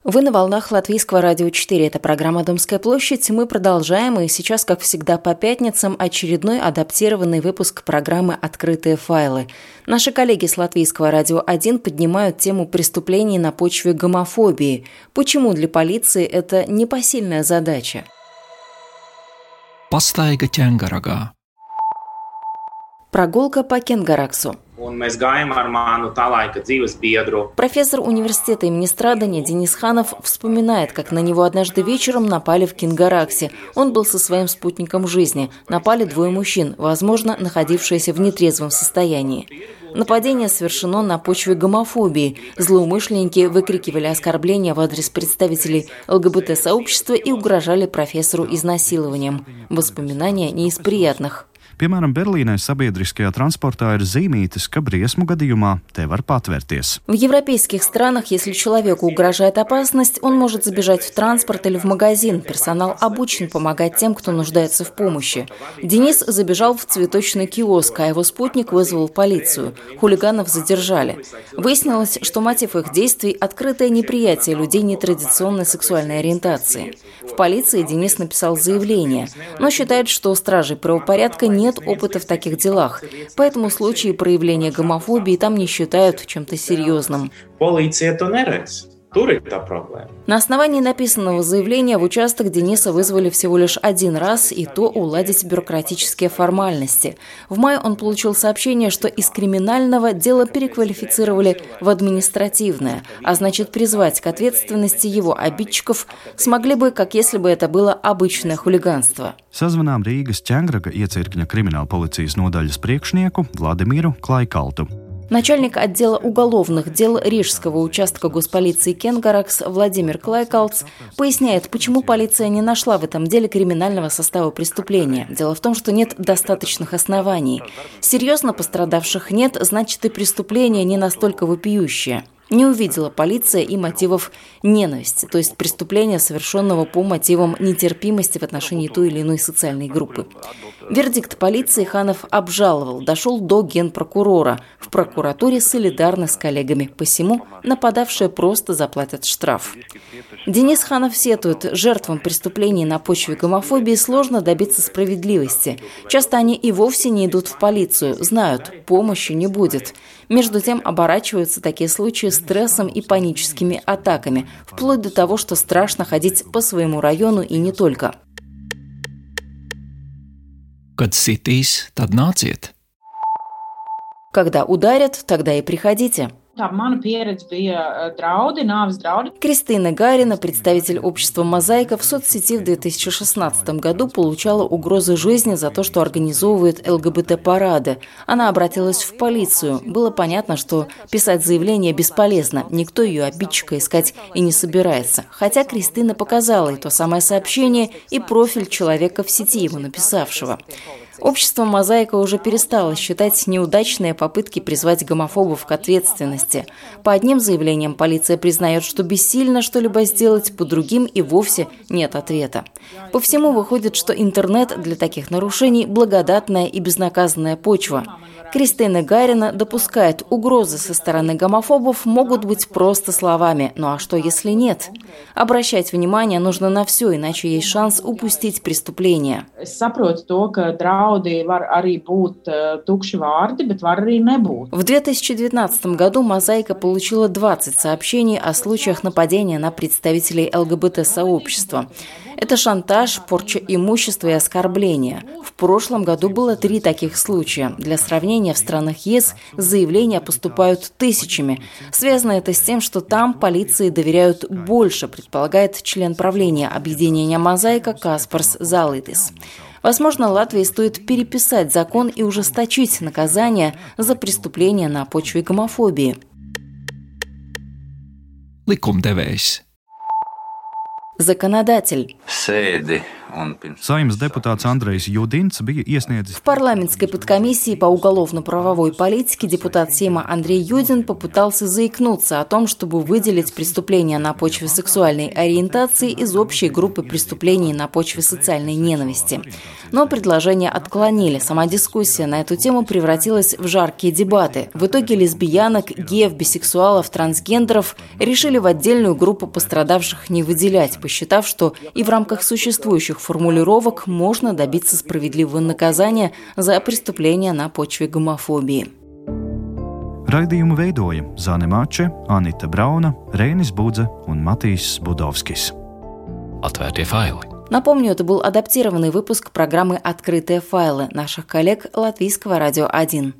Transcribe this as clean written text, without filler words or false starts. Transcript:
Вы на волнах Латвийского радио 4. Это программа «Домская площадь». Мы продолжаем, и сейчас, как всегда, по пятницам очередной адаптированный выпуск программы «Открытые файлы». Наши коллеги с Латвийского радио 1 поднимают тему преступлений на почве гомофобии. Почему для полиции это непосильная задача? Pastaiga ķēngaragā. Прогулка по Кенгараксу. Профессор университета имени Страдания Денис Ханов вспоминает, как на него однажды вечером напали в Кенгараксе. Он был со своим спутником жизни. Напали двое мужчин, возможно, находившиеся в нетрезвом состоянии. Нападение совершено на почве гомофобии. Злоумышленники выкрикивали оскорбления в адрес представителей ЛГБТ-сообщества и угрожали профессору изнасилованием. Воспоминания не из приятных. Piemēram, Berlīnē sabiedriskajā transportā ir zīmītes, ka briesmu gadījumā te var patvērties. В европейских странах, если человеку угрожает опасность, он может забежать в транспорт или в магазин. Персонал обучен помогать тем, кто нуждается в помощи. Денис забежал в цветочный киоск, а его спутник вызвал полицию. Хулиганов задержали. Выяснилось, что мотив их действий – открытое неприятие людей нетрадиционной сексуальной ориентации. В полиции Денис написал заявление, но считает, что стражей правопорядка нет опыта в таких делах, поэтому случаи проявления гомофобии там не считают чем-то серьезным. На основании написанного заявления в участок Дениса вызвали всего лишь один раз, и то уладить бюрократические формальности. В мае он получил сообщение, что из криминального дело переквалифицировали в административное, а значит, призвать к ответственности его обидчиков смогли бы, как если бы это было обычное хулиганство. Sazvanām Rīgas Ķēngraga iecirkņa kriminālpolicijas nodaļas priekšnieku Vladimiru Klaikaltu. Начальник отдела уголовных дел Рижского участка госполиции Кенгаракс Владимир Клайкалц поясняет, почему полиция не нашла в этом деле криминального состава преступления. Дело в том, что нет достаточных оснований. Серьезно пострадавших нет, значит, и преступление не настолько вопиющее. Не увидела полиция и мотивов ненависти, то есть преступления, совершенного по мотивам нетерпимости в отношении той или иной социальной группы. Вердикт полиции Ханов обжаловал, дошел до генпрокурора. В прокуратуре солидарны с коллегами, посему нападавшие просто заплатят штраф. Денис Ханов сетует, жертвам преступлений на почве гомофобии сложно добиться справедливости. Часто они и вовсе не идут в полицию, знают, помощи не будет. Между тем оборачиваются такие случаи стрессом и паническими атаками, вплоть до того, что страшно ходить по своему району и не только. Kad sitīs, tad nāciet. Когда ударят, тогда и приходите. Кристина Гарина, представитель общества «Мозаика», в соцсети в 2016 году получала угрозы жизни за то, что организовывает ЛГБТ-парады. Она обратилась в полицию. Было понятно, что писать заявление бесполезно. Никто ее обидчика искать и не собирается. Хотя Кристина показала и то самое сообщение, и профиль человека в сети, его написавшего. Общество «Мозаика» уже перестало считать неудачные попытки призвать гомофобов к ответственности. По одним заявлениям полиция признает, что бессильно что-либо сделать, по другим и вовсе нет ответа. По всему выходит, что интернет для таких нарушений – благодатная и безнаказанная почва. Кристина Гарина допускает, угрозы со стороны гомофобов могут быть просто словами. Ну а что, если нет? Обращать внимание нужно на все, иначе есть шанс упустить преступление. В 2019 году «Мозаика» получила 20 сообщений о случаях нападения на представителей ЛГБТ-сообщества. Это шантаж, порча имущества и оскорбления. В прошлом году было 3 таких случая. Для сравнения, в странах ЕС заявления поступают тысячами. Связано это с тем, что там полиции доверяют больше, предполагает член правления объединения «Мозаика» Каспарс Залитис. Возможно, Латвии стоит переписать закон и ужесточить наказание за преступления на почве гомофобии. Likumdevējs. Законодатель. Sēdi Saeimas deputāts Andrejs Judins bija iesniedzis. В парламентской подкомиссии по уголовно-правовой политике депутат Сейма Андрей Юдин попытался заикнуться о том, чтобы выделить преступления на почве сексуальной ориентации из общей группы преступлений на почве социальной ненависти. Но предложение отклонили. Сама дискуссия на эту тему превратилась в жаркие дебаты. В итоге лесбиянок, геев, бисексуалов, трансгендеров решили в отдельную группу пострадавших не выделять, посчитав, что и в рамках существующих формулировок можно добиться справедливого наказания за преступления на почве гомофобии. Raidījumu veidoja Zane Mače, Anita Brauna, Reinis Budze un Matīs Budovskis. Atvērtie faili. Напомню, это был адаптированный выпуск программы «Открытые файлы» наших коллег Латвийского радио 1.